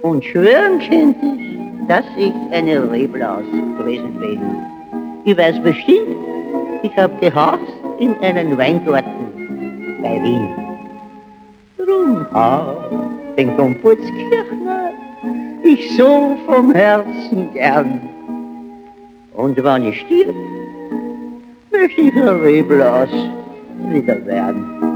Und schwören könnte ich, dass ich eine Reblaus gewesen bin. Ich weiß bestimmt, ich hab gehaust in einen Weingarten bei Wien. Drum hab den Komputskirchner ich so vom Herzen gern. Und wenn ich stirb, möchte ich ein Reblaus wieder werden.